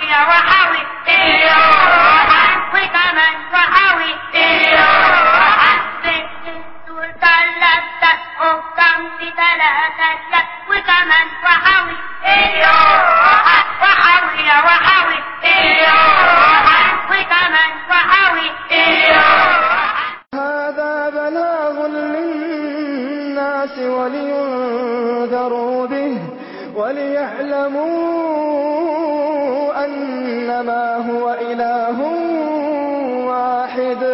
وحاوي وكمان وحاوي ثلاثة وكم في ثلاثة وكمان وحاوي وحاوي وكمان وحاوي. هذا بلاغ للناس ولينذروا به وليعلموا أنما هو إله واحد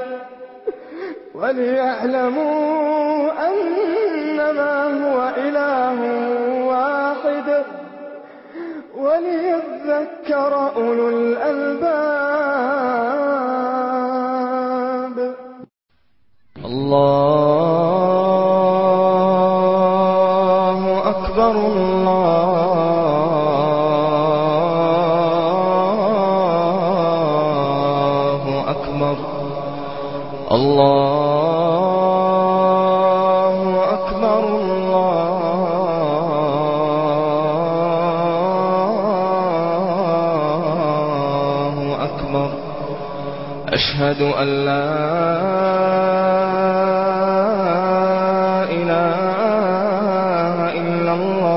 وليذكر أولو الألباب. الله أكبر الله أكبر الله أكبر الله أكبر. أشهد أن لا إله إلا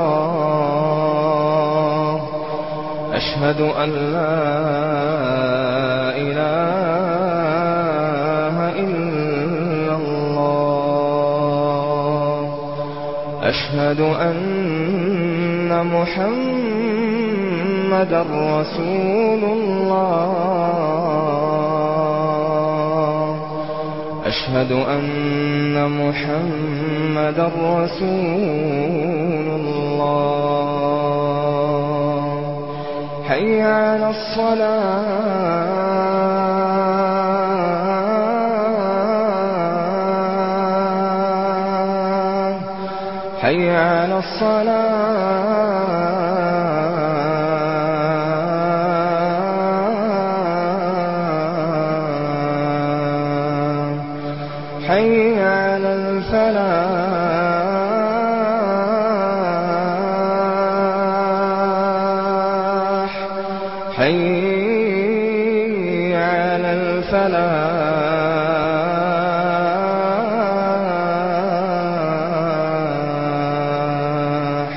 الله. أشهد أن لا إله إلا الله. أشهد أن محمدا رسول الله. أشهد أن محمدا رسول الله. حي على الصلاة حي على الصلاة حي على الفلاح حي على الفلاح.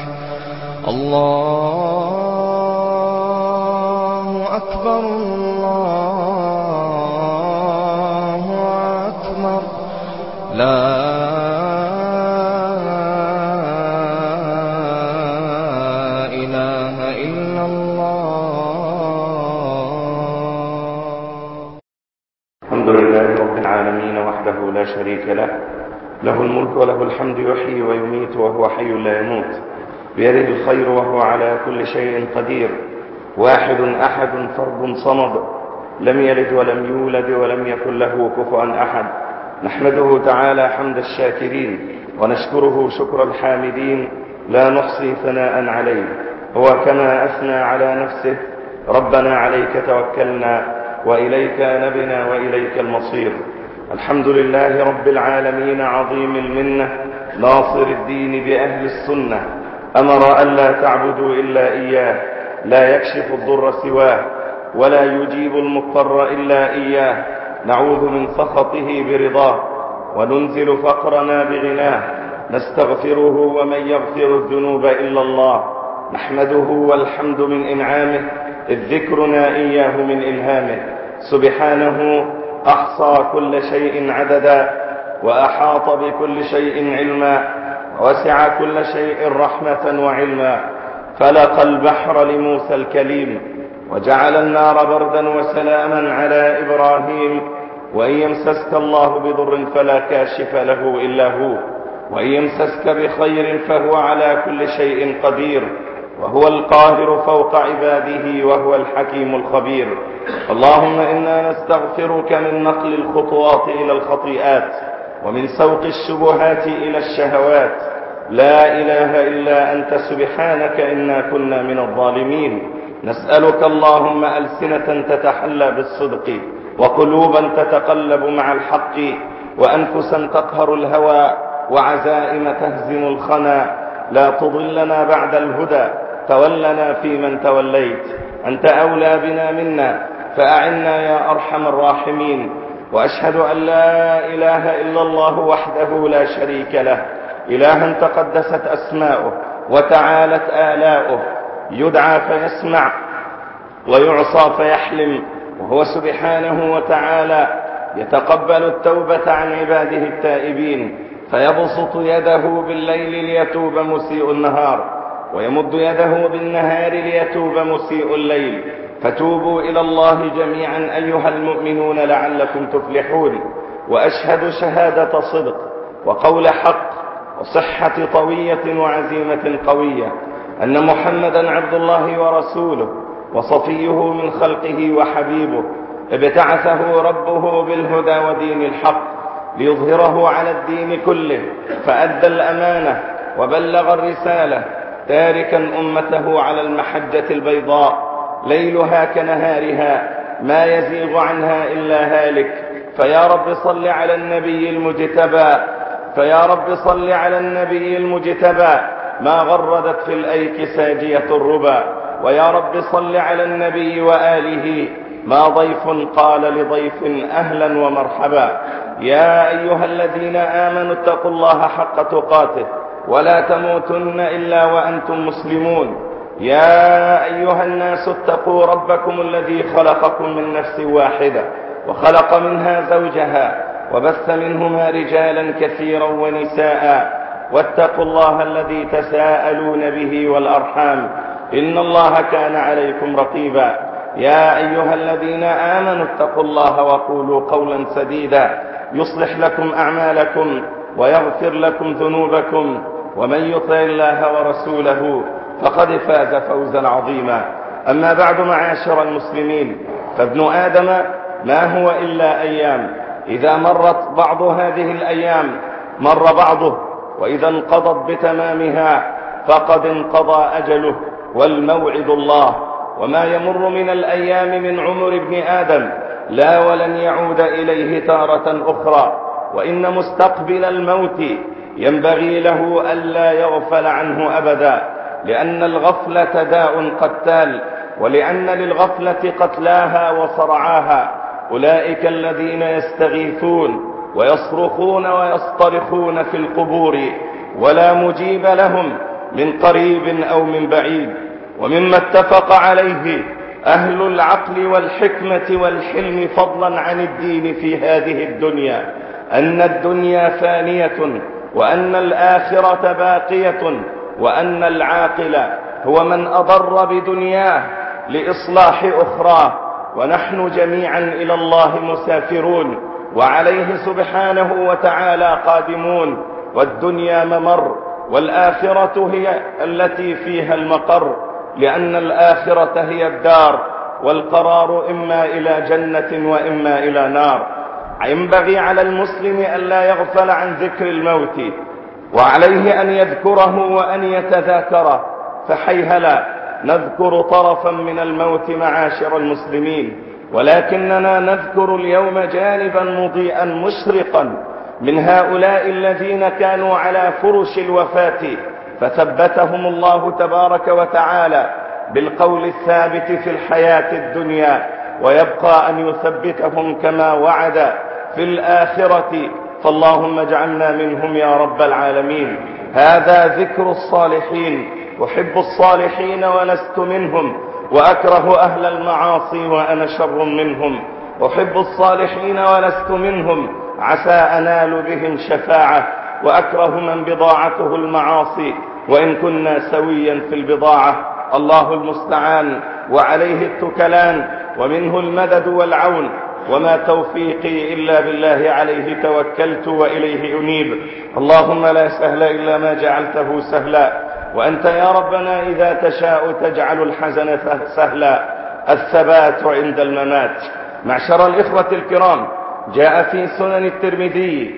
الله أكبر الله أكبر. لا إله إلا الله. الحمد لله رب العالمين وحده لا شريك له، له الملك وله الحمد، يحيي ويميت وهو حي لا يموت، بيده الخير وهو على كل شيء قدير، واحد أحد فرد صمد، لم يلد ولم يولد ولم يكن له كفوا أحد. نحمده تعالى حمد الشاكرين ونشكره شكر الحامدين، لا نحصي ثناء عليه، هو كما أثنى على نفسه: ربنا عليك توكلنا وإليك أنبنا وإليك المصير. الحمد لله رب العالمين عظيم المنة، ناصر الدين بأهل السنة، أمر ألا تعبدوا إلا إياه، لا يكشف الضر سواه ولا يجيب المضطر إلا إياه. نعوذ من سخطه برضاه وننزل فقرنا بغناه، نستغفره ومن يغفر الذنوب إلا الله. نحمده والحمد من إنعامه، إذ ذكرنا إياه من إلهامه. سبحانه أحصى كل شيء عددا، وأحاط بكل شيء علما، ووسع كل شيء رحمة وعلما. فلق البحر لموسى الكليم، وجعل النار بردا وسلاما على إبراهيم. وإن يمسسك الله بضر فلا كاشف له إلا هو، وإن يمسسك بخير فهو على كل شيء قدير، وهو القاهر فوق عباده، وهو الحكيم الخبير. اللهم إنا نستغفرك من نقل الخطوات إلى الخطيئات، ومن سوق الشبهات إلى الشهوات. لا إله إلا أنت سبحانك إنا كنا من الظالمين. نسألك اللهم ألسنة تتحلى بالصدق، وقلوبا تتقلب مع الحق، وأنفسا تقهر الهوى، وعزائم تهزم الخنا. لا تضلنا بعد الهدى، تولنا فيمن توليت، أنت أولى بنا منا، فأعنا يا أرحم الراحمين. وأشهد أن لا إله إلا الله وحده لا شريك له، إلها تقدست أسماؤه وتعالت آلاؤه، يدعى فيسمع ويعصى فيحلم، وهو سبحانه وتعالى يتقبل التوبة عن عباده التائبين، فيبسط يده بالليل ليتوب مسيء النهار، ويمد يده بالنهار ليتوب مسيء الليل. فتوبوا إلى الله جميعا أيها المؤمنون لعلكم تفلحون. وأشهد شهادة صدق وقول حق وصحة طوية وعزيمة قوية أن محمدا عبد الله ورسوله وصفيه من خلقه وحبيبه، ابتعثه ربه بالهدى ودين الحق ليظهره على الدين كله، فأدى الأمانة وبلغ الرسالة، تاركا أمته على المحجة البيضاء ليلها كنهارها ما يزيغ عنها إلا هالك. فيا رب صل على النبي المجتبى، فيا رب صل على النبي المجتبى ما غردت في الأيك ساجية الربا. ويا رب صل على النبي وآله ما ضيف قال لضيف أهلا ومرحبا. يا أيها الذين آمنوا اتقوا الله حق تقاته ولا تموتن إلا وأنتم مسلمون. يا أيها الناس اتقوا ربكم الذي خلقكم من نفس واحدة وخلق منها زوجها وبث منهما رجالا كثيرا ونساء، واتقوا الله الذي تساءلون به والأرحام إن الله كان عليكم رقيبا. يا أيها الذين آمنوا اتقوا الله وقولوا قولا سديدا يصلح لكم أعمالكم ويغفر لكم ذنوبكم، ومن يطع الله ورسوله فقد فاز فوزا عظيما. أما بعد، معاشر المسلمين، فابن آدم ما هو إلا أيام، إذا مرت بعض هذه الأيام مر بعضه، وإذا انقضت بتمامها فقد انقضى أجله والموعد الله. وما يمر من الأيام من عمر ابن آدم لا ولن يعود إليه تارة أخرى، وإن مستقبل الموت ينبغي له ألا يغفل عنه أبدا، لأن الغفلة داء قتال، ولأن للغفلة قتلاها وصرعاها. أولئك الذين يستغيثون ويصرخون ويصطرخون في القبور ولا مجيب لهم من قريب أو من بعيد. ومما اتفق عليه أهل العقل والحكمة والحلم فضلا عن الدين في هذه الدنيا أن الدنيا فانية، وأن الآخرة باقية، وأن العاقل هو من أضر بدنياه لإصلاح أخراه. ونحن جميعا إلى الله مسافرون، وعليه سبحانه وتعالى قادمون، والدنيا ممر، والآخرة هي التي فيها المقر، لأن الآخرة هي الدار، والقرار إما إلى جنة وإما إلى نار. ينبغي على المسلم أن لا يغفل عن ذكر الموت، وعليه أن يذكره وأن يتذاكره، فحيهلا نذكر طرفا من الموت معاشر المسلمين، ولكننا نذكر اليوم جانبا مضيئا مشرقا من هؤلاء الذين كانوا على فرش الوفاة فثبتهم الله تبارك وتعالى بالقول الثابت في الحياة الدنيا، ويبقى أن يثبتهم كما وعد في الآخرة، فاللهم اجعلنا منهم يا رب العالمين. هذا ذكر الصالحين، أحب الصالحين ولست منهم، وأكره أهل المعاصي وأنا شر منهم. أحب الصالحين ولست منهم، عسى أنال بهم شفاعة، وأكره من بضاعته المعاصي وإن كنا سويا في البضاعة. الله المستعان وعليه التكلان، ومنه المدد والعون، وما توفيقي إلا بالله، عليه توكلت وإليه أنيب. اللهم لا سهل إلا ما جعلته سهلا، وأنت يا ربنا إذا تشاء تجعل الحزن سهلا. الثبات عند الممات. معشر الإخوة الكرام، جاء في سنن الترمذي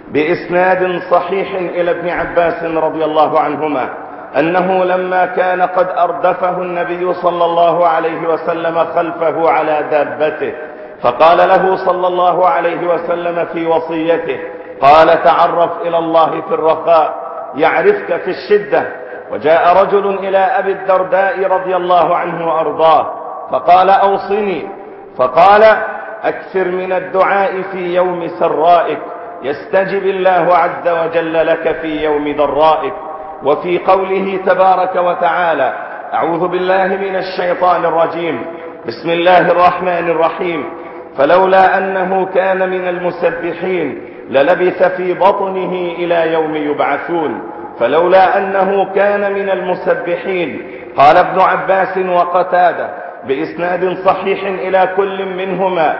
بإسناد صحيح إلى ابن عباس رضي الله عنهما أنه لما كان قد أردفه النبي صلى الله عليه وسلم خلفه على دابته، فقال له صلى الله عليه وسلم في وصيته، قال: تعرف إلى الله في الرخاء يعرفك في الشدة، وجاء رجل إلى أبي الدرداء رضي الله عنه وأرضاه فقال أوصني، فقال أكثر من الدعاء في يوم سرائك يستجب الله عز وجل لك في يوم ضرائك. وفي قوله تبارك وتعالى: أعوذ بالله من الشيطان الرجيم، بسم الله الرحمن الرحيم، فلولا أنه كان من المسبحين للبث في بطنه إلى يوم يبعثون. فلولا أنه كان من المسبحين. قال ابن عباس وقتادة بإسناد صحيح إلى كل منهما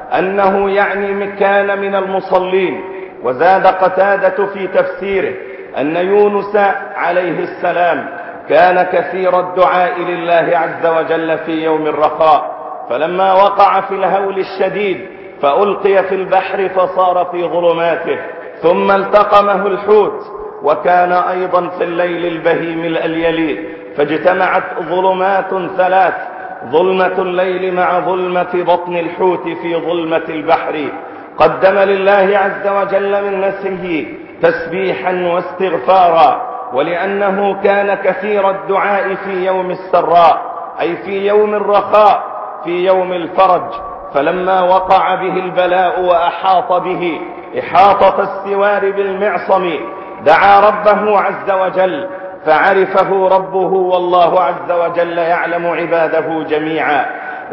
أنه يعني كان من المصلين. وزاد قتادة في تفسيره أن يونس عليه السلام كان كثير الدعاء لله عز وجل في يوم الرخاء، فلما وقع في الهول الشديد فألقي في البحر فصار في ظلماته، ثم التقمه الحوت، وكان أيضا في الليل البهيم الأليلي، فاجتمعت ظلمات ثلاث: ظلمة الليل مع ظلمة بطن الحوت في ظلمة البحر. قدم لله عز وجل من نفسه تسبيحا واستغفارا، ولأنه كان كثير الدعاء في يوم السراء أي في يوم الرخاء، في يوم الفرج، فلما وقع به البلاء وأحاط به إحاطة السوار بالمعصم دعا ربه عز وجل فعرفه ربه، والله عز وجل يعلم عباده جميعا،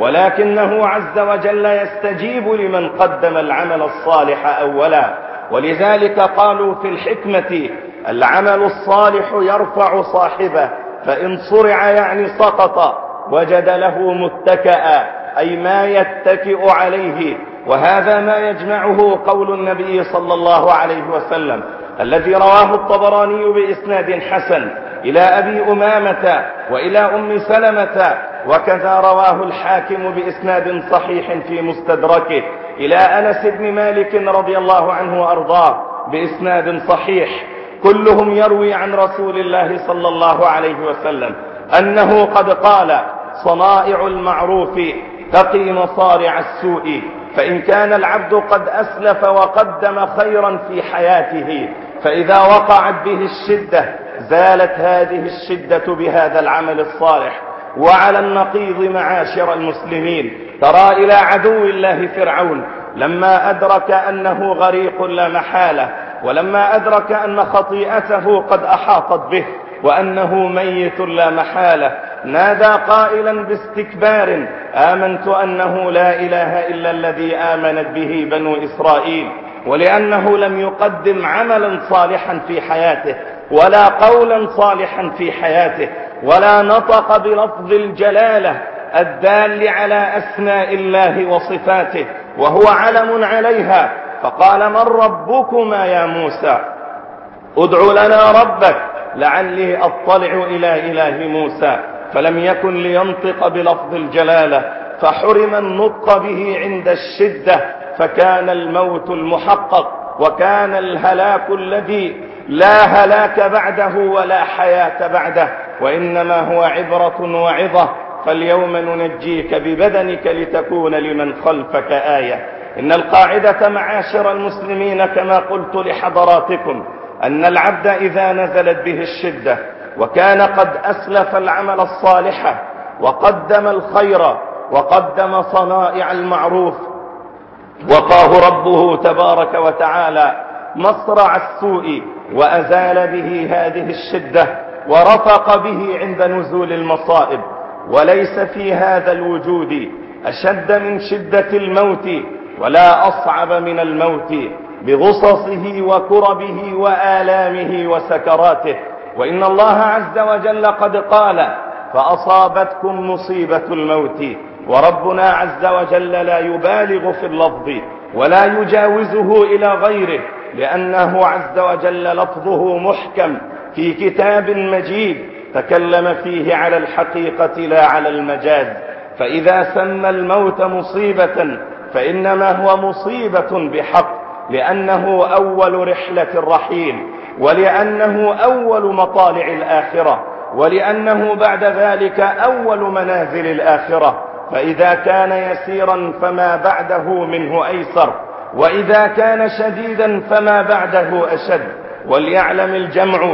ولكنه عز وجل يستجيب لمن قدم العمل الصالح أولا. ولذلك قالوا في الحكمة: العمل الصالح يرفع صاحبه، فإن صرع يعني سقط وجد له متكئا أي ما يتكئ عليه. وهذا ما يجمعه قول النبي صلى الله عليه وسلم الذي رواه الطبراني بإسناد حسن إلى أبي أمامة وإلى أم سلمة، وكذا رواه الحاكم بإسناد صحيح في مستدركه إلى أنس بن مالك رضي الله عنه وأرضاه بإسناد صحيح، كلهم يروي عن رسول الله صلى الله عليه وسلم أنه قد قال: صنائع المعروف تقي مصارع السوء، فإن كان العبد قد أسلف وقدم خيرا في حياته فإذا وقعت به الشدة زالت هذه الشدة بهذا العمل الصالح. وعلى النقيض معاشر المسلمين، ترى إلى عدو الله فرعون لما أدرك أنه غريق لا محالة، ولما أدرك أن خطيئته قد أحاطت به وأنه ميت لا محالة، نادى قائلا باستكبار: آمنت أنه لا إله إلا الذي آمنت به بنو إسرائيل. ولأنه لم يقدم عملا صالحا في حياته ولا قولا صالحا في حياته ولا نطق بلفظ الجلالة الدال على أسماء الله وصفاته وهو علم عليها، فقال: من ربكما يا موسى؟ ادع لنا ربك لعلي أطلع إلى إله موسى. فلم يكن لينطق بلفظ الجلالة، فحرم النطق به عند الشدة، فكان الموت المحقق، وكان الهلاك الذي لا هلاك بعده ولا حياة بعده، وإنما هو عبرة وعظة. فاليوم ننجيك ببدنك لتكون لمن خلفك آية. إن القاعدة معاشر المسلمين كما قلت لحضراتكم أن العبد إذا نزلت به الشدة وكان قد أسلف العمل الصالح وقدم الخير وقدم صنائع المعروف، وقاه ربه تبارك وتعالى مصرع السوء وأزال به هذه الشدة ورفق به عند نزول المصائب. وليس في هذا الوجود أشد من شدة الموت ولا أصعب من الموت بغصصه وكربه وآلامه وسكراته. وإن الله عز وجل قد قال: فأصابتكم مصيبة الموت. وربنا عز وجل لا يبالغ في اللفظ ولا يجاوزه إلى غيره، لأنه عز وجل لفظه محكم في كتاب مجيد تكلم فيه على الحقيقة لا على المجاز. فإذا سمى الموت مصيبة فإنما هو مصيبة بحق، لأنه أول رحلة الرحيل، ولأنه أول مطالع الآخرة، ولأنه بعد ذلك أول منازل الآخرة. فإذا كان يسيرا فما بعده منه أيسر، وإذا كان شديدا فما بعده أشد. وليعلم الجمع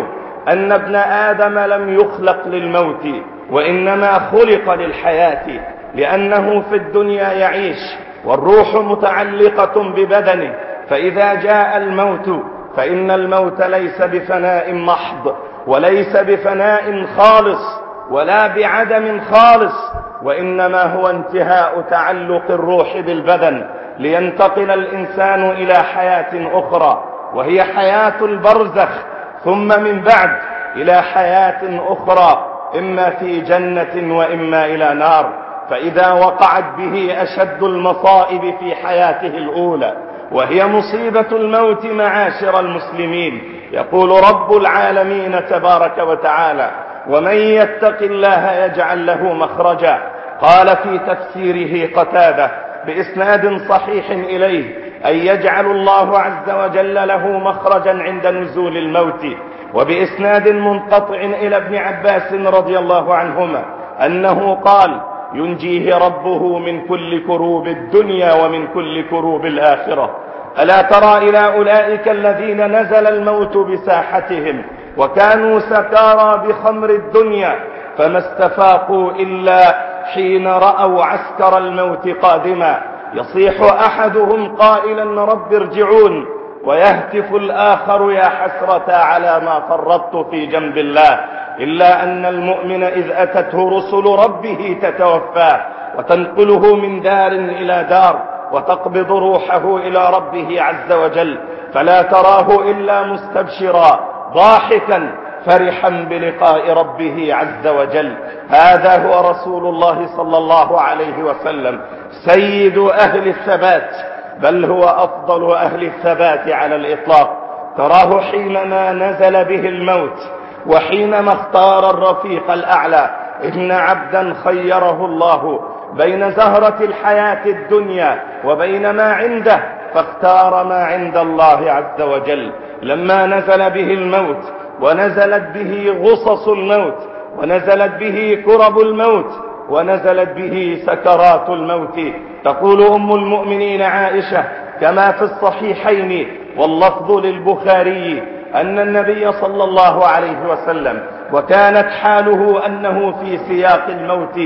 أن ابن آدم لم يخلق للموت، وإنما خلق للحياة، لأنه في الدنيا يعيش والروح متعلقة ببدنه، فإذا جاء الموت فإن الموت ليس بفناء محض، وليس بفناء خالص، ولا بعدم خالص، وإنما هو انتهاء تعلق الروح بالبدن، لينتقل الإنسان إلى حياة أخرى، وهي حياة البرزخ، ثم من بعد إلى حياة أخرى، إما في جنة وإما إلى نار. فإذا وقعت به أشد المصائب في حياته الأولى، وهي مصيبة الموت، معاشر المسلمين، يقول رب العالمين تبارك وتعالى: ومن يتق الله يجعل له مخرجا. قال في تفسيره قتادة بإسناد صحيح إليه: أن يجعل الله عز وجل له مخرجا عند نزول الموت. وبإسناد منقطع إلى ابن عباس رضي الله عنهما أنه قال: ينجيه ربه من كل كروب الدنيا ومن كل كروب الآخرة. ألا ترى إلى أولئك الذين نزل الموت بساحتهم وكانوا سكارى بخمر الدنيا، فما استفاقوا إلا حين رأوا عسكر الموت قادما، يصيح أحدهم قائلا: رب ارجعون، ويهتف الآخر: يا حسرة على ما فرطت في جنب الله. إلا أن المؤمن إذ أتته رسل ربه تتوفاه وتنقله من دار إلى دار وتقبض روحه إلى ربه عز وجل، فلا تراه إلا مستبشرا ضاحكا فرحا بلقاء ربه عز وجل. هذا هو رسول الله صلى الله عليه وسلم، سيد أهل الثبات، بل هو أفضل أهل الثبات على الإطلاق. تراه حينما نزل به الموت وحينما اختار الرفيق الأعلى، إن عبدا خيره الله بين زهرة الحياة الدنيا وبين ما عنده، فاختار ما عند الله عز وجل. لما نزل به الموت ونزلت به غصص الموت ونزلت به كرب الموت ونزلت به سكرات الموت، تقول أم المؤمنين عائشة كما في الصحيحين واللفظ للبخاري أن النبي صلى الله عليه وسلم وكانت حاله أنه في سياق الموت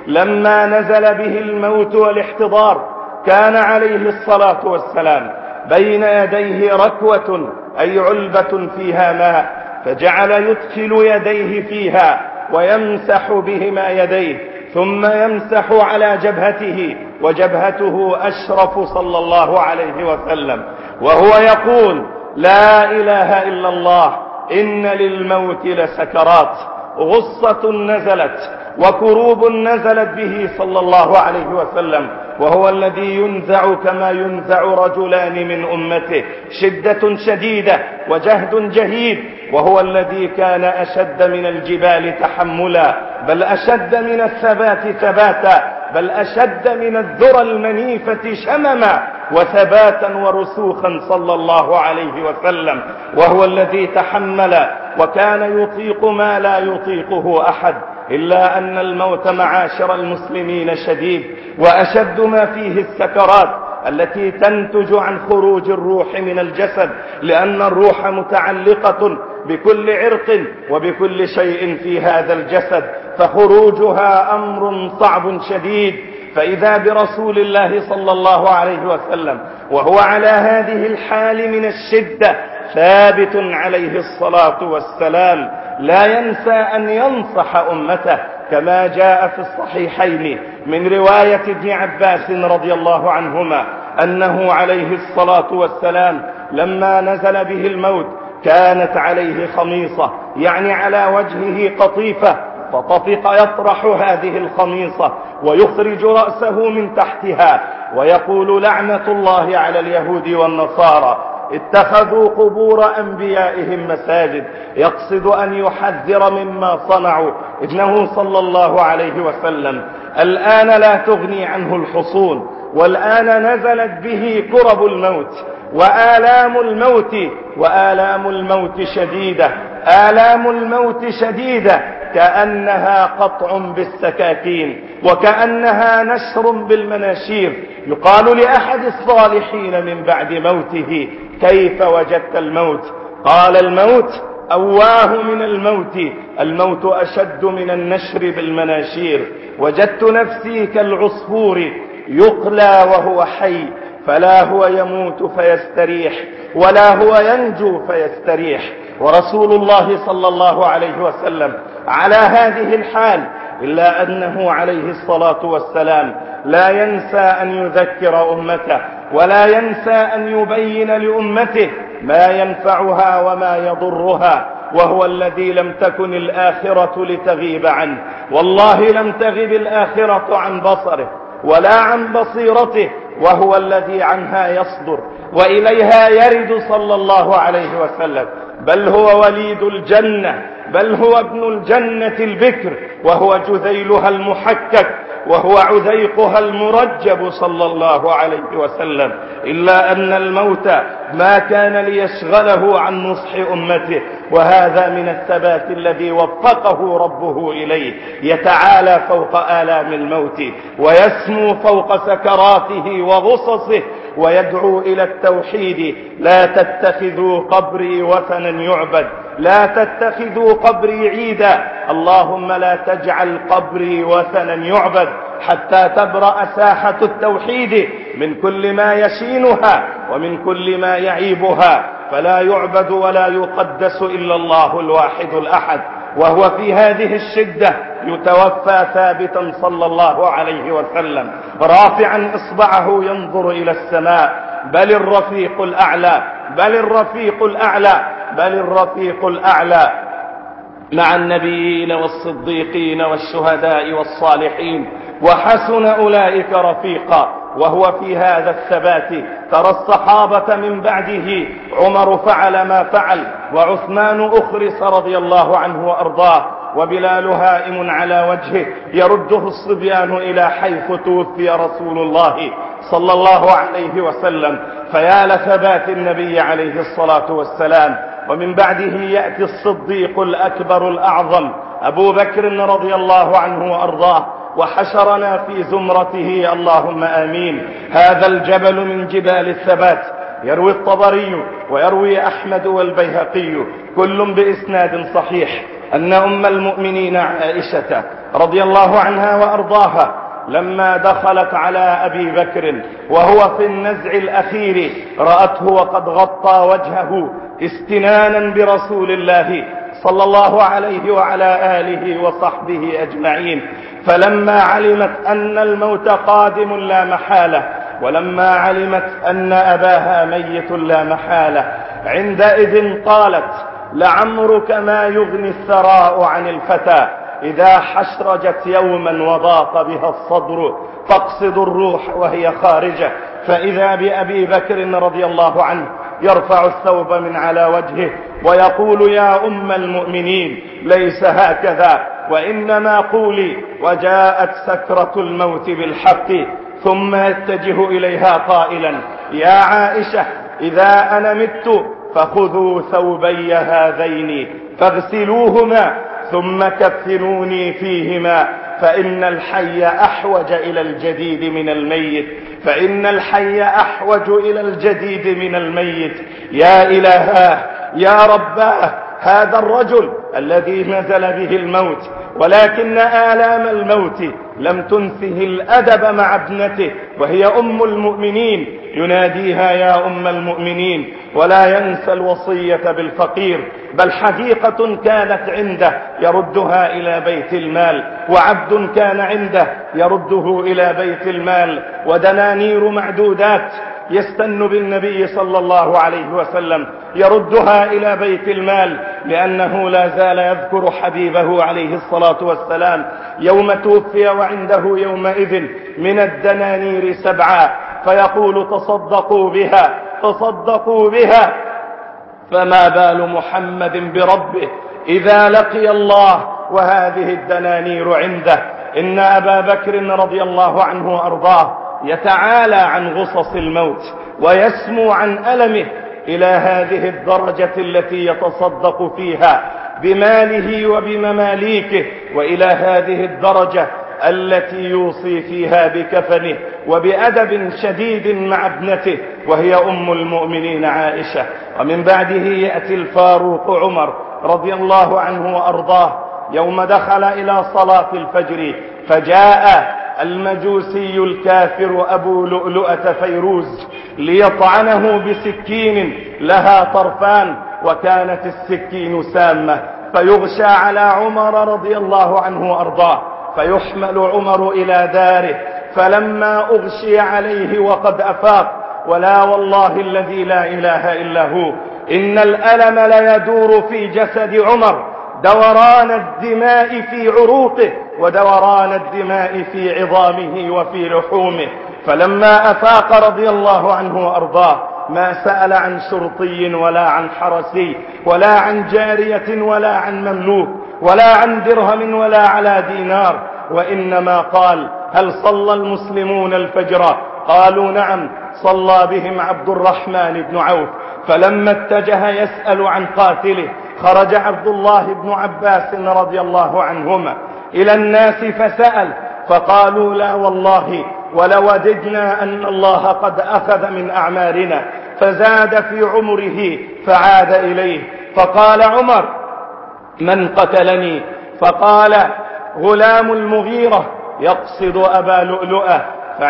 لما نزل به الموت والاحتضار، كان عليه الصلاة والسلام بين يديه ركوة أي علبة فيها ماء، فجعل يدخل يديه فيها ويمسح بهما يديه، ثم يمسح على جبهته، وجبهته أشرف صلى الله عليه وسلم، وهو يقول: لا إله إلا الله، إن للموت لسكرات. غصة نزلت وكروب نزلت به صلى الله عليه وسلم، وهو الذي ينزع كما ينزع رجلان من أمته، شدة شديدة وجهد جهيد، وهو الذي كان أشد من الجبال تحملا، بل أشد من الثبات ثباتا، بل أشد من الذرى المنيفة شمما وثباتا ورسوخا صلى الله عليه وسلم، وهو الذي تحمل وكان يطيق ما لا يطيقه أحد. إلا أن الموت معاشر المسلمين شديد، وأشد ما فيه السكرات التي تنتج عن خروج الروح من الجسد، لأن الروح متعلقة بكل عرق وبكل شيء في هذا الجسد، فخروجها أمر صعب شديد. فإذا برسول الله صلى الله عليه وسلم وهو على هذه الحال من الشدة ثابت عليه الصلاة والسلام، لا ينسى أن ينصح أمته، كما جاء في الصحيحين من رواية ابن عباس رضي الله عنهما أنه عليه الصلاة والسلام لما نزل به الموت كانت عليه خميصة، يعني على وجهه قطيفة، فطفق يطرح هذه الخميصة ويخرج رأسه من تحتها ويقول: لعنة الله على اليهود والنصارى، اتخذوا قبور أنبيائهم مساجد، يقصد أن يحذر مما صنعوا. إنه صلى الله عليه وسلم الآن لا تغني عنه الحصون، والآن نزلت به كرب الموت وآلام الموت، وآلام الموت شديدة، آلام الموت شديدة كأنها قطع بالسكاكين وكأنها نشر بالمناشير. يقال لأحد الصالحين من بعد موته: كيف وجدت الموت؟ قال: الموت أواه من الموت. الموت أشد من النشر بالمناشير. وجدت نفسي كالعصفور يقلى وهو حي، فلا هو يموت فيستريح ولا هو ينجو فيستريح. ورسول الله صلى الله عليه وسلم على هذه الحال، إلا أنه عليه الصلاة والسلام لا ينسى أن يذكر أمته، ولا ينسى أن يبين لأمته ما ينفعها وما يضرها، وهو الذي لم تكن الآخرة لتغيب عنه. والله لم تغب الآخرة عن بصره ولا عن بصيرته، وهو الذي عنها يصدر وإليها يرد صلى الله عليه وسلم. بل هو وليد الجنة، بل هو ابن الجنة البكر، وهو جذيلها المحكك، وهو عذيقها المرجب صلى الله عليه وسلم. إلا أن الموت ما كان ليشغله عن نصح أمته، وهذا من الثبات الذي وفقه ربه إليه. يتعالى فوق آلام الموت، ويسمو فوق سكراته وغصصه، ويدعو إلى التوحيد. لا تتخذوا قبري وثنا يعبد، لا تتخذوا قبري عيدا. اللهم لا تجعل قبري وثنا يعبد، حتى تبرأ ساحة التوحيد من كل ما يشينها ومن كل ما يعيبها، فلا يعبد ولا يقدس إلا الله الواحد الأحد. وهو في هذه الشدة يتوفى ثابتا صلى الله عليه وسلم رافعا إصبعه ينظر إلى السماء. بل الرفيق الأعلى، بل الرفيق الأعلى، بل الرفيق الأعلى مع النبيين والصديقين والشهداء والصالحين، وحسن أولئك رفيقا. وهو في هذا الثبات. ترى الصحابة من بعده، عمر فعل ما فعل، وعثمان أخرس رضي الله عنه وأرضاه، وبلال هائم على وجهه يرده الصبيان إلى حيث توفي رسول الله صلى الله عليه وسلم. فيا لثبات النبي عليه الصلاة والسلام. ومن بعده يأتي الصديق الأكبر الأعظم أبو بكر رضي الله عنه وأرضاه، وحشرنا في زمرته اللهم آمين. هذا الجبل من جبال الثبات. يروي الطبري ويروي أحمد والبيهقي كل بإسناد صحيح أن أم المؤمنين عائشة رضي الله عنها وأرضاها لما دخلت على أبي بكر وهو في النزع الأخير رأته وقد غطى وجهه استنانا برسول الله صلى الله عليه وعلى آله وصحبه أجمعين. فلما علمت أن الموت قادم لا محالة، ولما علمت أن أباها ميت لا محالة، عندئذ قالت: لعمرك ما يغني الثراء عن الفتى إذا حشرجت يوما وضاق بها الصدر تقصد الروح وهي خارجة. فإذا بأبي بكر رضي الله عنه يرفع الثوب من على وجهه ويقول: يا أم المؤمنين، ليس هكذا، وإنما قولي وجاءت سكرة الموت بالحق. ثم يتجه إليها قائلا: يا عائشة، إذا أنا مت فخذوا ثوبي هذين فاغسلوهما ثم كفنوني فيهما، فإن الحي أحوج إلى الجديد من الميت، فإن الحي أحوج إلى الجديد من الميت. يا إلهاه، يا رباه، هذا الرجل الذي نزل به الموت، ولكن آلام الموت لم تنسه الأدب مع ابنته وهي أم المؤمنين، يناديها: يا أم المؤمنين، ولا ينسى الوصية بالفقير. بل حديقة كانت عنده يردها إلى بيت المال، وعبد كان عنده يرده إلى بيت المال، ودنانير معدودات يستن بالنبي صلى الله عليه وسلم يردها إلى بيت المال، لأنه لا زال يذكر حبيبه عليه الصلاة والسلام يوم توفي وعنده يومئذ من الدنانير 7، فيقول: تصدقوا بها، تصدقوا بها. فما بال محمد بربه إذا لقي الله وهذه الدنانير عنده؟ إن أبا بكر رضي الله عنه وأرضاه يتعالى عن غصص الموت ويسمو عن ألمه إلى هذه الدرجة التي يتصدق فيها بماله وبمماليكه، وإلى هذه الدرجة التي يوصي فيها بكفنه وبأدب شديد مع ابنته وهي أم المؤمنين عائشة. ومن بعده يأتي الفاروق عمر رضي الله عنه وأرضاه يوم دخل إلى صلاة الفجر، فجاء المجوسي الكافر أبو لؤلؤة فيروز ليطعنه بسكين لها طرفان، وكانت السكين سامة، فيغشى على عمر رضي الله عنه وأرضاه، فيحمل عمر إلى داره. فلما أغشي عليه وقد أفاق، ولا والله الذي لا إله إلا هو، إن الألم ليدور في جسد عمر دوران الدماء في عروقه ودوران الدماء في عظامه وفي لحومه. فلما أفاق رضي الله عنه وأرضاه ما سأل عن شرطي ولا عن حرسي ولا عن جارية ولا عن مملوك ولا عن درهم ولا على دينار، وإنما قال: هل صلى المسلمون الفجر؟ قالوا: نعم. صلى بهم عبد الرحمن بن عوف. فلما اتجه يسأل عن قاتله، خرج عبد الله بن عباس رضي الله عنهما إلى الناس فسأل، فقالوا: لا والله، ولوددنا أن الله قد أخذ من أعمارنا. فزاد في عمره فعاد إليه، فقال عمر: من قتلني؟ فقال: غلام المغيرة، يقصد أبا لؤلؤة.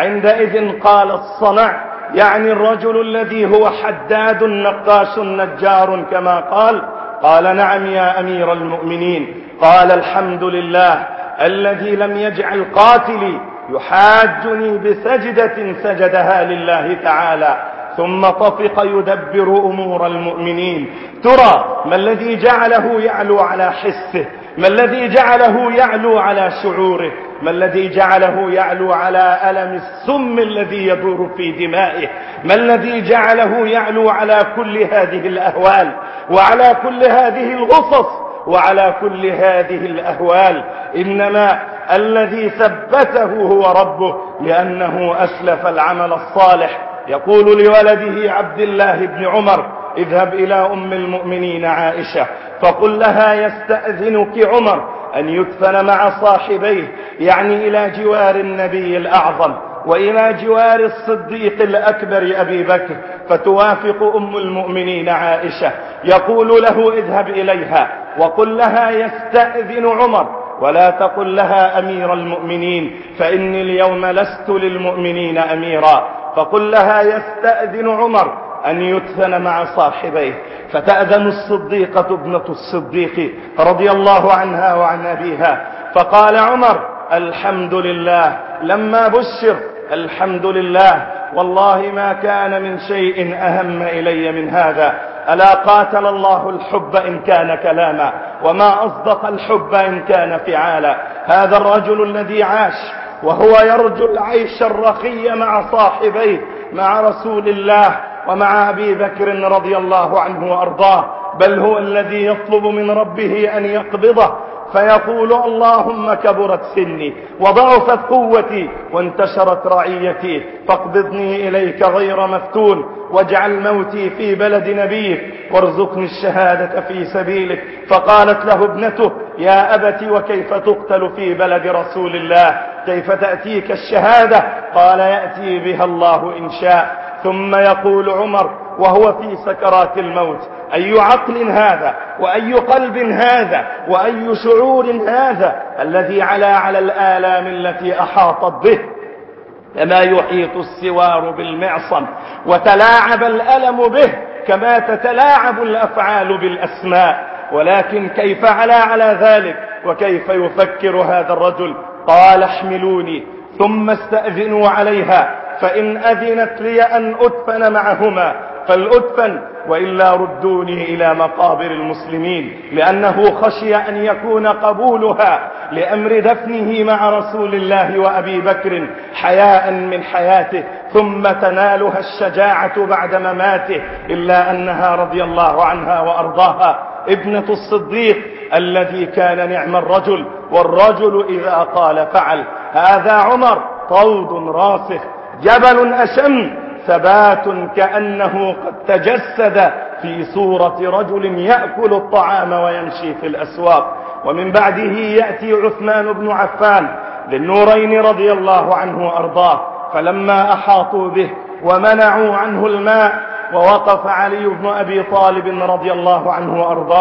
فعندئذ قال الصنع، يعني الرجل الذي هو حداد نقاش نجار كما قال. قال: نعم يا أمير المؤمنين. قال: الحمد لله الذي لم يجعل قاتلي يحاجني بسجدة سجدها لله تعالى. ثم طفق يدبر أمور المؤمنين. ترى ما الذي جعله يعلو على حسه؟ ما الذي جعله يعلو على شعوره؟ ما الذي جعله يعلو على ألم السم الذي يدور في دمائه؟ ما الذي جعله يعلو على كل هذه الأهوال وعلى كل هذه الغصص وعلى كل هذه الأهوال؟ إنما الذي ثبته هو ربه، لأنه أسلف العمل الصالح. يقول لولده عبد الله بن عمر: اذهب إلى أم المؤمنين عائشة فقل لها يستأذنك عمر أن يدفن مع صاحبيه، يعني إلى جوار النبي الأعظم وإلى جوار الصديق الأكبر أبي بكر، فتوافق أم المؤمنين عائشة. يقول له: اذهب إليها وقل لها يستأذن عمر، ولا تقل لها أمير المؤمنين، فإني اليوم لست للمؤمنين أميرا، فقل لها يستأذن عمر أن يدفن مع صاحبيه. فتأذن الصديقة ابنة الصديق رضي الله عنها وعن أبيها، فقال عمر: الحمد لله. لما بشر: الحمد لله، والله ما كان من شيء أهم إلي من هذا. ألا قاتل الله الحب إن كان كلاما، وما أصدق الحب إن كان فعالا. هذا الرجل الذي عاش وهو يرجو العيش الرخي مع صاحبيه، مع رسول الله ومع أبي بكر رضي الله عنه وأرضاه، بل هو الذي يطلب من ربه أن يقبضه، فيقول: اللهم كبرت سني وضعفت قوتي وانتشرت رعيتي، فاقبضني إليك غير مفتون، واجعل موتي في بلد نبيك، وارزقني الشهادة في سبيلك. فقالت له ابنته: يا أبت، وكيف تقتل في بلد رسول الله؟ كيف تأتيك الشهادة؟ قال: يأتي بها الله إن شاء. ثم يقول عمر وهو في سكرات الموت: أي عقل هذا، وأي قلب هذا، وأي شعور هذا الذي علا على الآلام التي أحاطت به؟ كما يحيط السوار بالمعصم وتلاعب الألم به كما تتلاعب الأفعال بالأسماء. ولكن كيف علا على ذلك؟ وكيف يفكر هذا الرجل؟ قال: احملوني ثم استأذنوا عليها، فإن أذنت لي أن أدفن معهما فلأدفن، وإلا ردوني إلى مقابر المسلمين، لأنه خشي أن يكون قبولها لأمر دفنه مع رسول الله وأبي بكر حياء من حياته، ثم تنالها الشجاعة بعد مماته. إلا أنها رضي الله عنها وأرضاها ابنة الصديق الذي كان نعم الرجل، والرجل إذا قال فعل. هذا عمر طود راسخ، جبل أشم، ثبات كأنه قد تجسد في صورة رجل يأكل الطعام ويمشي في الأسواق. ومن بعده يأتي عثمان بن عفان للنورين رضي الله عنه وأرضاه، فلما أحاطوا به ومنعوا عنه الماء، ووقف علي بن أبي طالب رضي الله عنه وأرضاه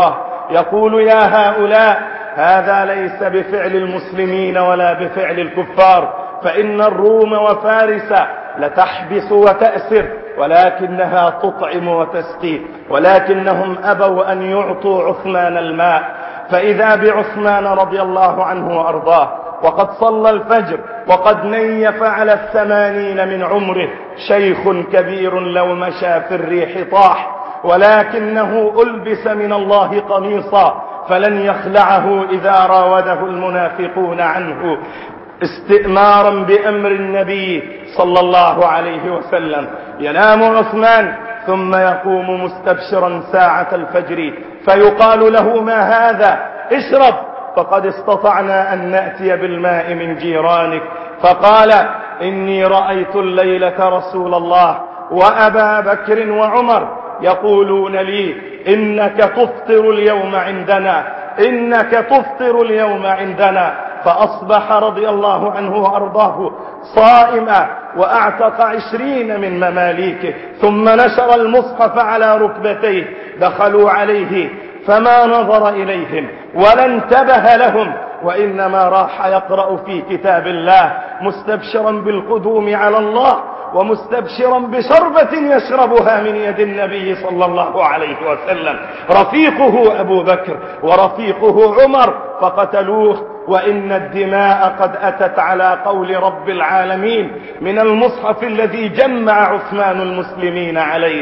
يقول يا هؤلاء هذا ليس بفعل المسلمين ولا بفعل الكفار، فإن الروم وفارس لتحبس وتأسر ولكنها تطعم وتسقي، ولكنهم أبوا أن يعطوا عثمان الماء. فإذا بعثمان رضي الله عنه وأرضاه وقد صلى الفجر وقد نيف على 80 من عمره، شيخ كبير لو مشى في الريح طاح، ولكنه ألبس من الله قميصا فلن يخلعه إذا راوده المنافقون عنه، استئمارا بأمر النبي صلى الله عليه وسلم. ينام عثمان ثم يقوم مستبشرا ساعة الفجر، فيقال له ما هذا؟ اشرب، فقد استطعنا أن نأتي بالماء من جيرانك. فقال إني رأيت الليلة رسول الله وأبا بكر وعمر يقولون لي إنك تفطر اليوم عندنا، إنك تفطر اليوم عندنا. فأصبح رضي الله عنه وأرضاه صائما وأعتق 20 من مماليكه، ثم نشر المصحف على ركبتيه. دخلوا عليه فما نظر إليهم ولا انتبه لهم، وإنما راح يقرأ في كتاب الله مستبشرا بالقدوم على الله ومستبشرا بشربة يشربها من يد النبي صلى الله عليه وسلم. رفيقه أبو بكر ورفيقه عمر فقتلوه، وإن الدماء قد أتت على قول رب العالمين من المصحف الذي جمع عثمان المسلمين عليه،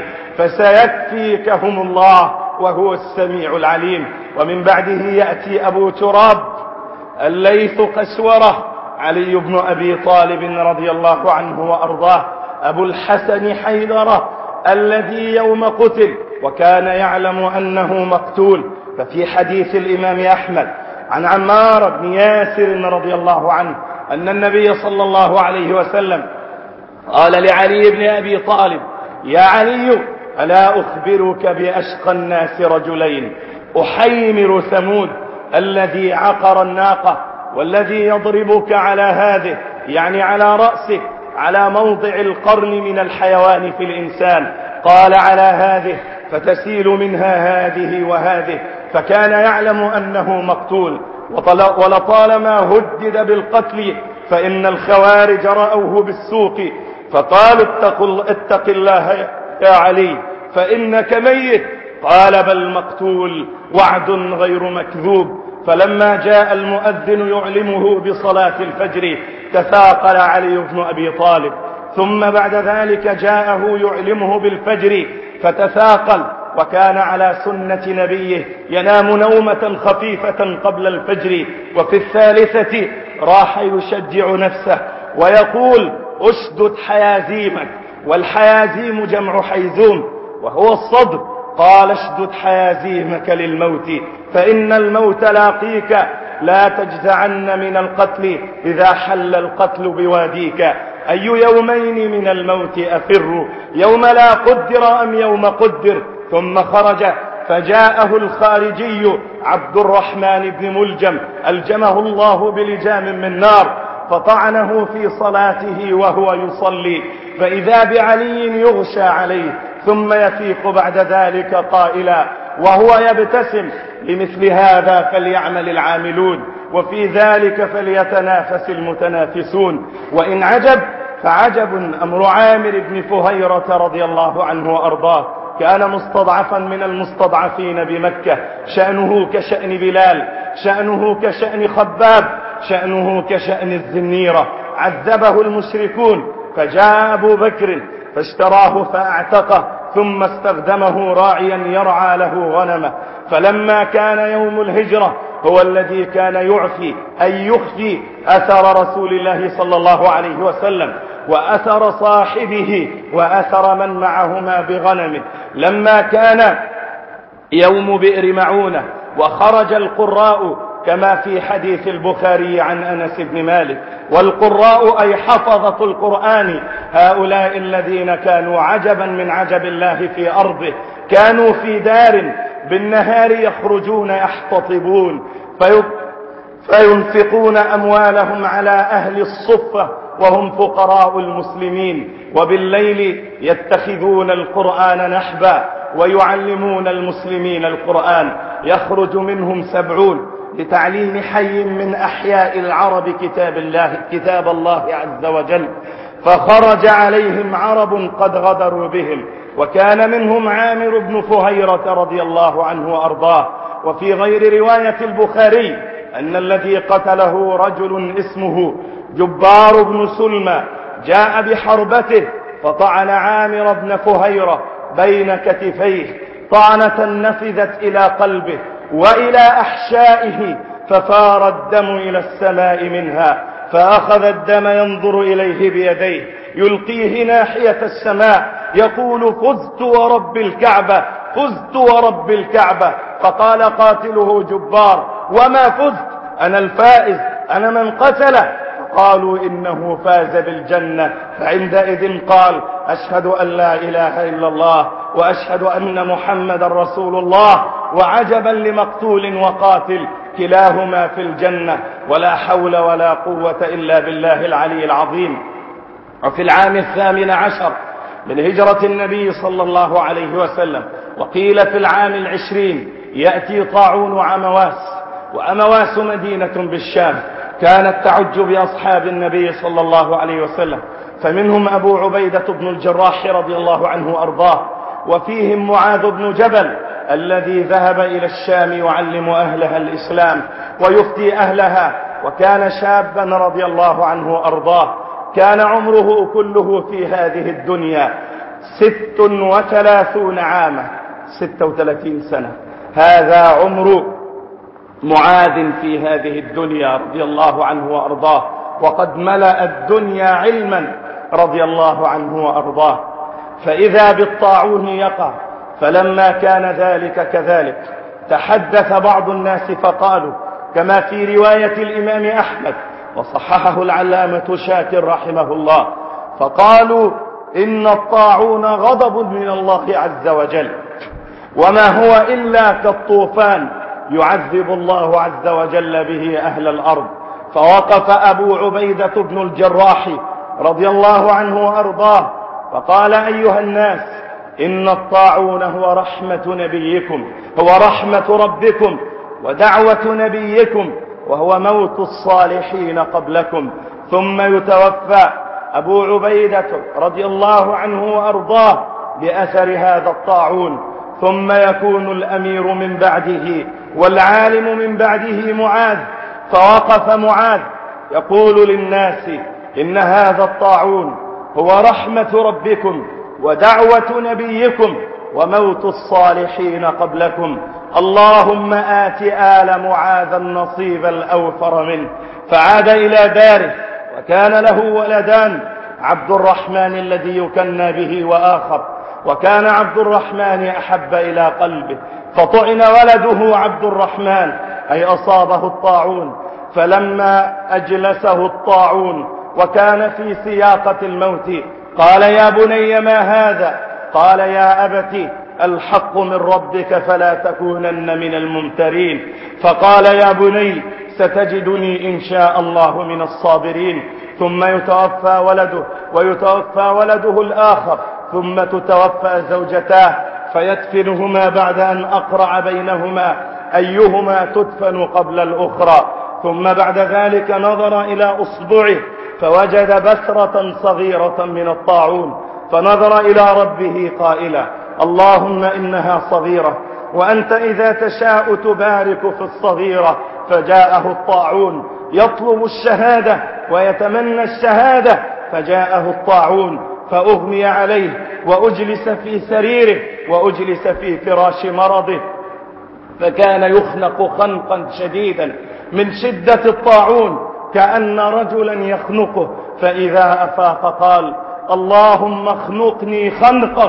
فسيكفيكهم الله وهو السميع العليم. ومن بعده يأتي أبو تراب الليث قسورة علي بن أبي طالب رضي الله عنه وأرضاه، أبو الحسن حيدرة الذي يوم قتل وكان يعلم أنه مقتول، ففي حديث الإمام أحمد عن عمار بن ياسر رضي الله عنه أن النبي صلى الله عليه وسلم قال لعلي بن أبي طالب يا علي ألا أخبرك بأشقى الناس رجلين، أحيمر ثمود الذي عقر الناقة والذي يضربك على هذه، يعني على رأسك، على موضع القرن من الحيوان في الإنسان، قال على هذه، فتسيل منها هذه وهذه، فكان يعلم أنه مقتول. ولطالما هدد بالقتل فإن الخوارج رأوه بالسوق فقالوا اتق الله يا علي فإنك ميت، قال بل مقتول، وعد غير مكذوب. فلما جاء المؤذن يعلمه بصلاة الفجر تثاقل علي بن أبي طالب، ثم بعد ذلك جاءه يعلمه بالفجر فتثاقل، وكان على سنة نبيه ينام نومة خفيفة قبل الفجر، وفي الثالثة راح يشجع نفسه ويقول اشدد حيازيمك، والحيازيم جمع حيزوم وهو الصدر، قال اشدد حيازيمك للموت فإن الموت لاقيك، لا تجزعن من القتل إذا حل القتل بواديك، أي يومين من الموت أفر، يوم لا قدر أم يوم قدر. ثم خرج فجاءه الخارجي عبد الرحمن بن ملجم ألجمه الله بلجام من نار، فطعنه في صلاته وهو يصلي، فإذا بعلي يغشى عليه ثم يفيق بعد ذلك قائلا وهو يبتسم لمثل هذا فليعمل العاملون وفي ذلك فليتنافس المتنافسون. وإن عجب فعجب أمر عامر بن فهيرة رضي الله عنه وأرضاه، كان مستضعفا من المستضعفين بمكة، شأنه كشأن بلال، شأنه كشأن خباب، شأنه كشأن الزنيرة، عذبه المشركون، فجاء أبو بكر فاشتراه فأعتقه، ثم استخدمه راعيا يرعى له غنمه. فلما كان يوم الهجرة هو الذي كان يعفي أي يخفي أثر رسول الله صلى الله عليه وسلم وأثر صاحبه وأثر من معهما بغنمه. لما كان يوم بئر معونة وخرج القراء كما في حديث البخاري عن أنس بن مالك، والقراء أي حفظة القرآن، هؤلاء الذين كانوا عجبا من عجب الله في أرضه، كانوا في دار بالنهار يخرجون يحتطبون فينفقون أموالهم على أهل الصفة وهم فقراء المسلمين، وبالليل يتخذون القرآن نحبا ويعلمون المسلمين القرآن، يخرج منهم 70 لتعليم حي من أحياء العرب كتاب الله عز وجل. فخرج عليهم عرب قد غدروا بهم، وكان منهم عامر بن فهيرة رضي الله عنه وأرضاه. وفي غير رواية البخاري أن الذي قتله رجل اسمه جبار بن سلمى جاء بحربته فطعن عامر بن فهيرة بين كتفيه طعنة نفذت إلى قلبه وإلى أحشائه، ففار الدم إلى السماء منها، فأخذ الدم ينظر إليه بيديه يلقيه ناحية السماء يقول: فزت ورب الكعبة، فزت ورب الكعبة. فقال قاتله جبار: وما فزت؟ أنا الفائز، أنا من قتله. قالوا: إنه فاز بالجنة. فعندئذ قال: أشهد أن لا إله إلا الله وأشهد أن محمد رسول الله. وعجبا لمقتول وقاتل، كلاهما في الجنة، ولا حول ولا قوة إلا بالله العلي العظيم. وفي العام 18 من هجرة النبي صلى الله عليه وسلم، وقيل في العام 20، يأتي طاعون عمواس، وعمواس مدينة بالشام كانت تعج بأصحاب النبي صلى الله عليه وسلم، فمنهم أبو عبيدة بن الجراح رضي الله عنه وأرضاه، وفيهم معاذ بن جبل الذي ذهب إلى الشام يعلم أهلها الإسلام ويفتي أهلها، وكان شابا رضي الله عنه وأرضاه، كان عمره كله في هذه الدنيا 36 عاما، 36 سنة. هذا عمر معاذ في هذه الدنيا رضي الله عنه وأرضاه، وقد ملأ الدنيا علما رضي الله عنه وأرضاه. فإذا بالطاعون يقع، فلما كان ذلك كذلك تحدث بعض الناس فقالوا، كما في رواية الإمام أحمد وصححه العلامة شاكر رحمه الله، فقالوا: إن الطاعون غضب من الله عز وجل، وما هو إلا كالطوفان يعذب الله عز وجل به أهل الأرض. فوقف أبو عبيدة بن الجراح رضي الله عنه وأرضاه فقال: أيها الناس، إن الطاعون هو رحمة نبيكم، هو رحمة ربكم ودعوة نبيكم، وهو موت الصالحين قبلكم، ثم يتوفى أبو عبيدة رضي الله عنه وأرضاه بأثر هذا الطاعون، ثم يكون الأمير من بعده والعالم من بعده معاذ. فوقف معاذ يقول للناس: إن هذا الطاعون هو رحمة ربكم ودعوة نبيكم وموت الصالحين قبلكم، اللهم آت آل معاذ النصيب الأوفر منه. فعاد إلى داره، وكان له ولدان، عبد الرحمن الذي يكنى به وآخر، وكان عبد الرحمن أحب إلى قلبه، فطعن ولده عبد الرحمن، أي أصابه الطاعون. فلما أجلسه الطاعون وكان في سياقة الموت قال: يا بني ما هذا؟ قال: يا أبت الحق من ربك فلا تكونن من الممترين. فقال: يا بني ستجدني إن شاء الله من الصابرين. ثم يتوفى ولده ويتوفى ولده الآخر، ثم تتوفى زوجتاه فيدفنهما بعد أن أقرع بينهما أيهما تدفن قبل الأخرى. ثم بعد ذلك نظر إلى أصبعه فوجد بثرة صغيرة من الطاعون، فنظر إلى ربه قائلا: اللهم إنها صغيرة، وأنت إذا تشاء تبارك في الصغيرة. فجاءه الطاعون يطلب الشهادة ويتمنى الشهادة، فجاءه الطاعون فأغمي عليه وأجلس في سريره وأجلس في فراش مرضه، فكان يخنق خنقا شديدا من شدة الطاعون كأن رجلا يخنقه. فإذا أفاق قال: اللهم اخنقني خنقك،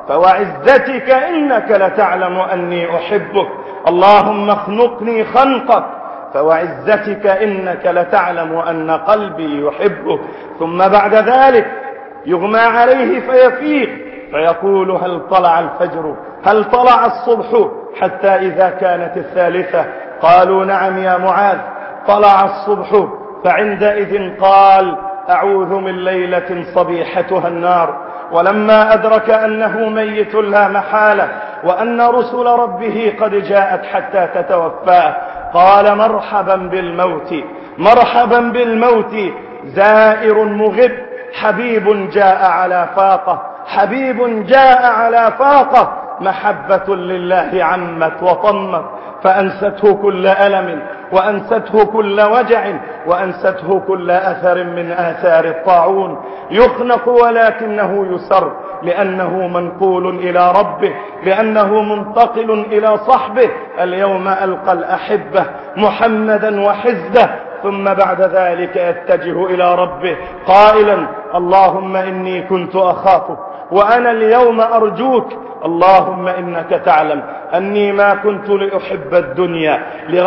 فوعزتك إنك لتعلم أني أحبك، اللهم اخنقني خنقك، فوعزتك إنك لتعلم أن قلبي يحبك. ثم بعد ذلك يغمى عليه فيفيق فيقول: هل طلع الفجر؟ هل طلع الصبح؟ حتى إذا كانت الثالثة قالوا: نعم يا معاذ، طلع الصبح. فعندئذ قال: أعوذ من ليلة صبيحتها النار. ولما أدرك أنه ميت لا محالة وأن رسل ربه قد جاءت حتى تتوفاه. قال مرحبا بالموت، مرحبا بالموت، زائر مغب، حبيب جاء على فاقة، حبيب جاء على فاقة، محبة لله عمت وطمت، فأنسته كل ألم، وأنسته كل وجع، وأنسته كل أثر من آثار الطاعون. يخنق ولكنه يسر، لأنه منقول إلى ربه، لأنه منتقل إلى صحبه. اليوم ألقى الأحبة محمدا وحزبه، ثم بعد ذلك يتجه إلى ربه قائلا: اللهم إني كنت أخافك وأنا اليوم أرجوك. اللهم إنك تعلم أني ما كنت لأحب الدنيا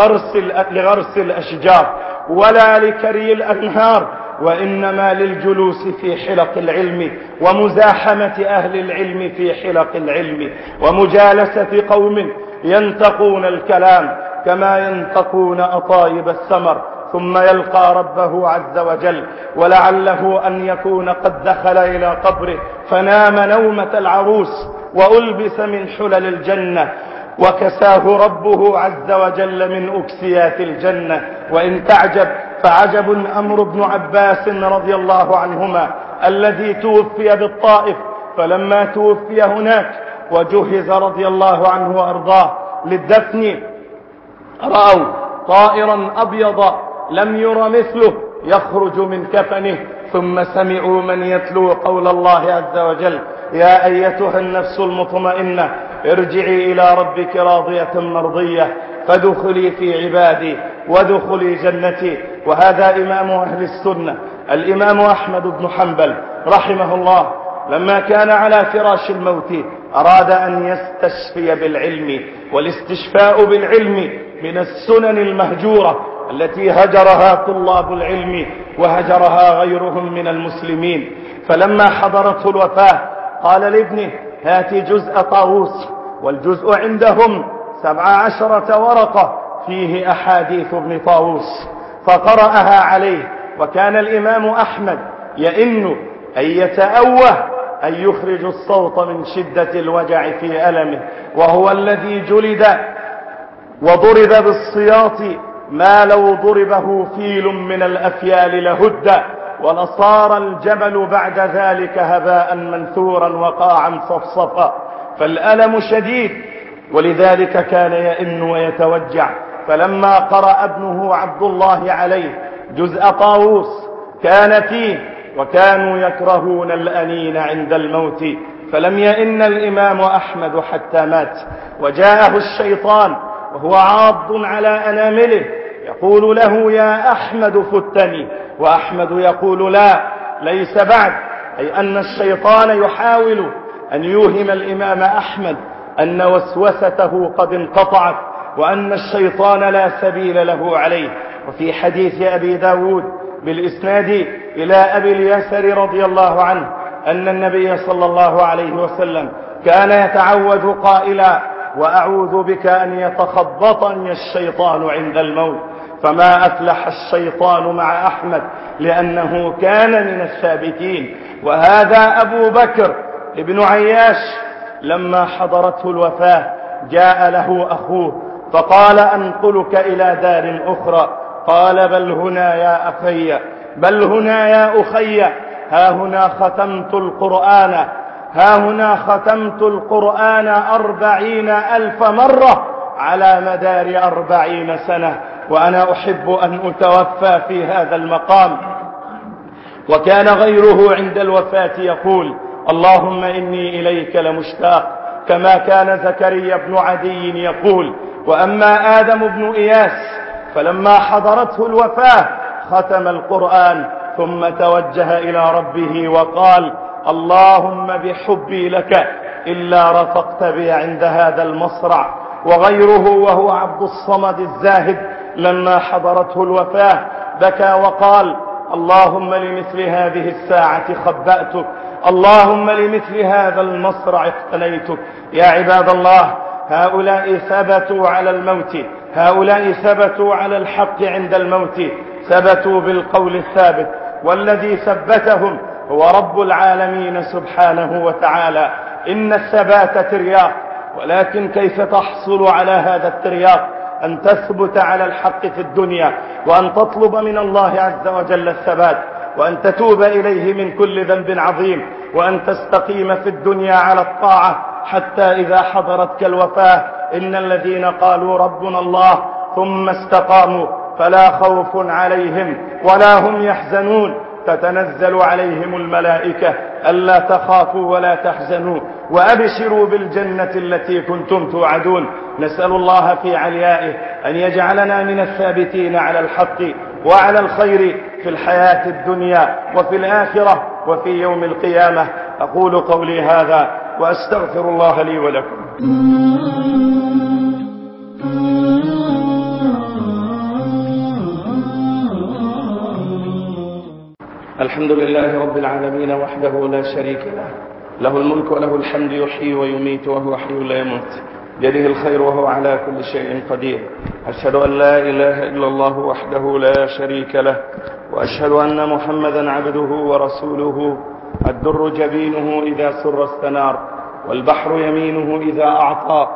لغرس الأشجار ولا لكري الأنهار، وإنما للجلوس في حلق العلم ومزاحمة أهل العلم في حلق العلم، ومجالسة قوم ينتقون الكلام كما ينتقون أطايب الثمر، ثم يلقى ربه عز وجل، ولعله أن يكون قد دخل إلى قبره فنام نومة العروس وألبس من حلل الجنة، وكساه ربه عز وجل من أكسيات الجنة. وإن تعجب فعجب أمر ابن عباس رضي الله عنهما الذي توفي بالطائف، فلما توفي هناك وجهز رضي الله عنه وأرضاه للدفن، رأوا طائرا أبيض لم ير مثله يخرج من كفنه، ثم سمعوا من يتلو قول الله عز وجل: يا أيتها النفس المطمئنة ارجعي إلى ربك راضية مرضية فادخلي في عبادي وادخلي جنتي. وهذا إمام أهل السنة الإمام أحمد بن حنبل رحمه الله، لما كان على فراش الموت أراد أن يستشفي بالعلم، والاستشفاء بالعلم من السنن المهجورة التي هجرها طلاب العلم وهجرها غيرهم من المسلمين. فلما حضرته الوفاة قال لابنه: هات جزء طاووس، والجزء عندهم 17 ورقة فيه أحاديث ابن طاووس، فقرأها عليه. وكان الإمام أحمد يئن أن يتأوه أن يخرج الصوت من شدة الوجع في ألمه، وهو الذي جلد وضرب بالسياط ما لو ضربه فيل من الأفيال لهد، ولصار الجبل بعد ذلك هباء منثورا وقاعا صفصفا. فالألم شديد، ولذلك كان يئن ويتوجع. فلما قرأ ابنه عبد الله عليه جزء طاووس كان فيه: وكانوا يكرهون الأنين عند الموت، فلم يئن الإمام أحمد حتى مات. وجاءه الشيطان وهو عاض على أنامله يقول له: يا أحمد فتني، وأحمد يقول: لا، ليس بعد. أي أن الشيطان يحاول أن يوهم الإمام أحمد أن وسوسته قد انقطعت، وأن الشيطان لا سبيل له عليه. وفي حديث أبي داود بالإسناد إلى أبي اليسر رضي الله عنه أن النبي صلى الله عليه وسلم كان يتعوذ قائلا: وأعوذ بك أن يتخبطني الشيطان عند الموت. فما أفلح الشيطان مع أحمد لأنه كان من الثابتين. وهذا أبو بكر ابن عياش لما حضرته الوفاة جاء له أخوه فقال: أنقلك إلى دار أخرى. قال: بل هنا يا أخي، بل هنا يا أخي، ها هنا ختمت القرآن، ها هنا ختمت القرآن 40,000 مرة على مدار 40 سنة، وأنا أحب أن أتوفى في هذا المقام. وكان غيره عند الوفاة يقول: اللهم إني إليك لمشتاق، كما كان زكريا بن عدي يقول. وأما آدم بن إياس فلما حضرته الوفاة ختم القرآن، ثم توجه إلى ربه وقال: اللهم بحبي لك إلا رفقت بي عند هذا المصرع. وغيره وهو عبد الصمد الزاهد لما حضرته الوفاة بكى وقال: اللهم لمثل هذه الساعة خبأتك، اللهم لمثل هذا المصرع اقتنيتك. يا عباد الله، هؤلاء ثبتوا على الموت، هؤلاء ثبتوا على الحق عند الموت، ثبتوا بالقول الثابت، والذي ثبتهم هو رب العالمين سبحانه وتعالى. إن الثبات ترياق، ولكن كيف تحصل على هذا الترياق؟ أن تثبت على الحق في الدنيا، وأن تطلب من الله عز وجل الثبات، وأن تتوب إليه من كل ذنب عظيم، وأن تستقيم في الدنيا على الطاعة حتى إذا حضرتك الوفاة إن الذين قالوا ربنا الله ثم استقاموا فلا خوف عليهم ولا هم يحزنون تتنزل عليهم الملائكة ألا تخافوا ولا تحزنوا وأبشروا بالجنة التي كنتم توعدون. نسأل الله في عليائه أن يجعلنا من الثابتين على الحق وعلى الخير في الحياة الدنيا وفي الآخرة وفي يوم القيامة. أقول قولي هذا وأستغفر الله لي ولكم. الحمد لله رب العالمين وحده لا شريك له، له الملك وله الحمد، يحيي ويميت وهو حي لا يموت، بيده الخير وهو على كل شيء قدير. أشهد أن لا إله إلا الله وحده لا شريك له، وأشهد أن محمدا عبده ورسوله. الدر جبينه إذا سر استنار، والبحر يمينه إذا أعطى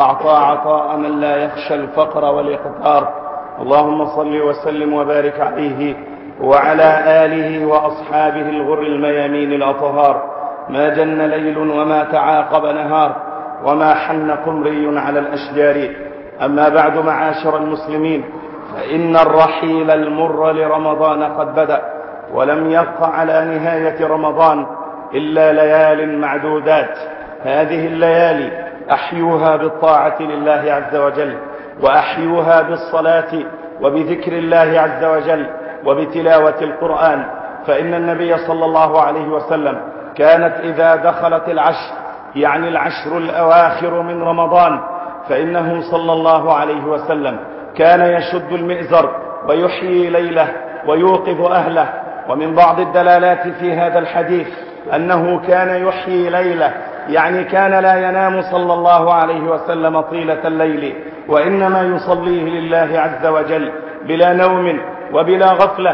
عطاء من لا يخشى الفقر والإقتار. اللهم صل وسلم وبارك عليه وعلى آله وأصحابه الغر الميامين الأطهار. ما جن ليل وما تعاقب نهار، وما حن قمري على الأشجار. أما بعد، معاشر المسلمين، فإن الرحيل المر لرمضان قد بدأ، ولم يبق على نهاية رمضان إلا ليال معدودات. هذه الليالي أحيوها بالطاعة لله عز وجل، وأحيوها بالصلاة وبذكر الله عز وجل وبتلاوة القرآن. فإن النبي صلى الله عليه وسلم كانت إذا دخلت العشر، يعني العشر الأواخر من رمضان، فإنه صلى الله عليه وسلم كان يشد المئزر ويحيي ليله ويوقظ أهله. ومن بعض الدلالات في هذا الحديث أنه كان يحيي ليله، يعني كان لا ينام صلى الله عليه وسلم طيلة الليل، وإنما يصليه لله عز وجل بلا نوم وبلا غفلة.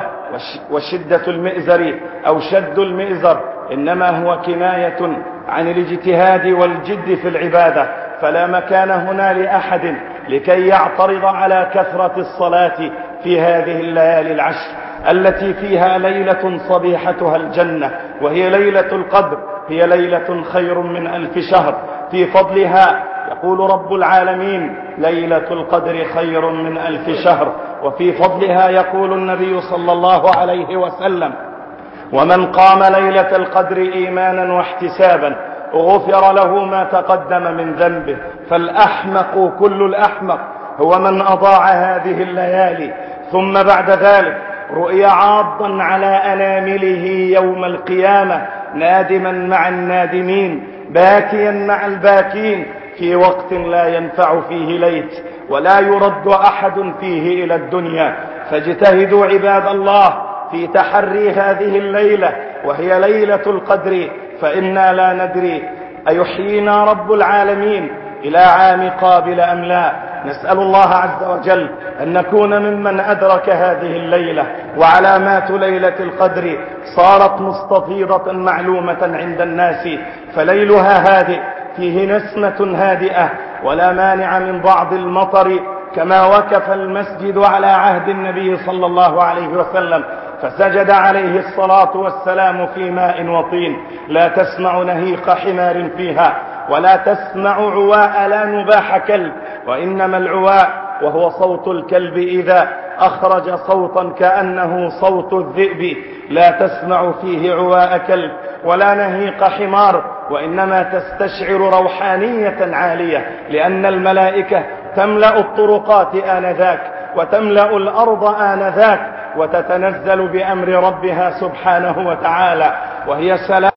وشدة المئزر أو شد المئزر إنما هو كناية عن الاجتهاد والجد في العبادة، فلا مكان هنا لأحد لكي يعترض على كثرة الصلاة في هذه الليالي العشر التي فيها ليلة صبيحتها الجنة، وهي ليلة القدر، هي ليلة خير من 1000 شهر. في فضلها يقول رب العالمين: ليلة القدر خير من 1000 شهر. وفي فضلها يقول النبي صلى الله عليه وسلم: ومن قام ليلة القدر إيمانا واحتسابا غفر له ما تقدم من ذنبه. فالأحمق كل الأحمق هو من أضاع هذه الليالي ثم بعد ذلك رؤيا عاضا على أنامله يوم القيامة، نادما مع النادمين، باكيا مع الباكين، في وقت لا ينفع فيه ليت ولا يرد أحد فيه إلى الدنيا. فاجتهدوا عباد الله في تحري هذه الليلة، وهي ليلة القدر، فإنا لا ندري أيحيينا رب العالمين إلى عام قابل أم لا. نسأل الله عز وجل أن نكون ممن أدرك هذه الليلة. وعلامات ليلة القدر صارت مستفيضة معلومة عند الناس، فليلها هادئ فيه نسمة هادئة ولا مانع من بعض المطر، كما وكف المسجد على عهد النبي صلى الله عليه وسلم فسجد عليه الصلاة والسلام في ماء وطين، لا تسمع نهيق حمار فيها ولا تسمع عواء لا نباح كلب، وإنما العواء وهو صوت الكلب إذا أخرج صوتا كأنه صوت الذئب، لا تسمع فيه عواء كلب ولا نهيق حمار، وإنما تستشعر روحانية عالية، لأن الملائكة تملأ الطرقات آنذاك وتملأ الأرض آنذاك، وتتنزل بأمر ربها سبحانه وتعالى، وهي سلام